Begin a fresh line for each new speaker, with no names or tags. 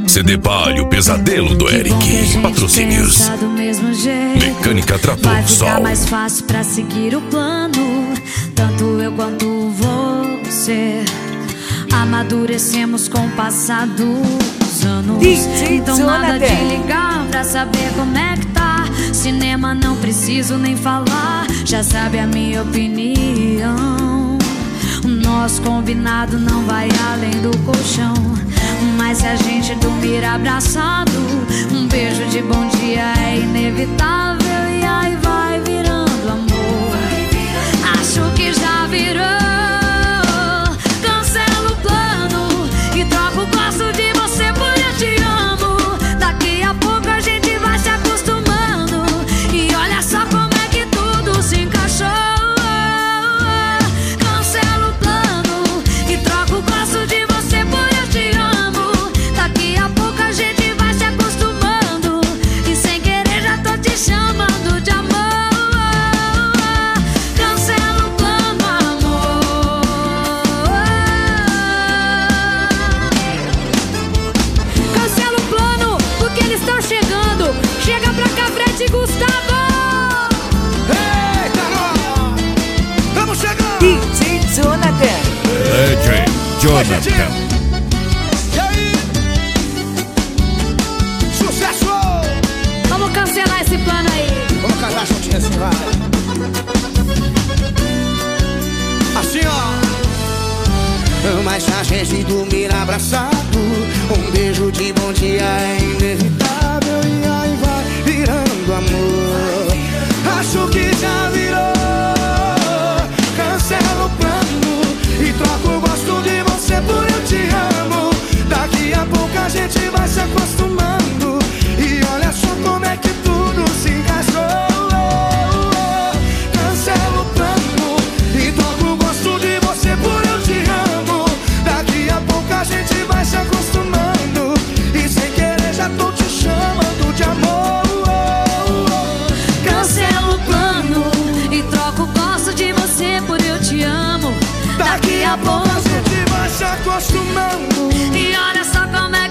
CD Palio, Pesadelo do Eric. Patrocínios. Mecânica Trator
Vai ficar
Sol.
mais fácil pra seguir o plano. Tanto eu quanto você amadurecemos com o passar dos anos. Então nada de ligar pra saber como é que tá. Cinema não preciso nem falar, já sabe a minha opinião. O nosso combinado não vai além do colchão. Mas se a gente dormir abraçado, um beijo de bom dia é inevitável. E aí vai virando amor. Acho que já virou. Cancela o plano e troca o gosto de você por eu te amo. Daqui a pouco a gente vai se acostumando. E olha só como é que tudo se encaixou. Cancela o plano e troca o gosto de você por eu te amo. Daqui a pouco a gente vai se acostumando. E sem querer já tô te chamando de amor. Cancela o plano, amor. Cancela o plano, porque eles estão chegando. Chega pra cá, Fred e Gustavo.
Eita, nós! Estamos chegando!
DJ Jonathan.
DJ Jonathan.
E aí? Sucesso!
Vamos cancelar esse plano aí.
Vamos casar juntinho assim, vai. Assim, ó. Mas se a gente dormir abraçado, um beijo de bom dia é inevitável. E aí vai virando amor. Acho que já virou. Cancela o plano e troca o gosto de você por eu te amo. Daqui a pouco a gente vai se acostumando. E olha só como é que tudo se encaixou. Cancela o plano e troca o gosto de você por eu te amo. Daqui a pouco a gente vai se acostumando. E sem querer já tô te chamando de amor.
Cancela o plano e troca o gosto de você por eu te amo. Daqui a pouco
a gente vai se acostumando.
e olha só como é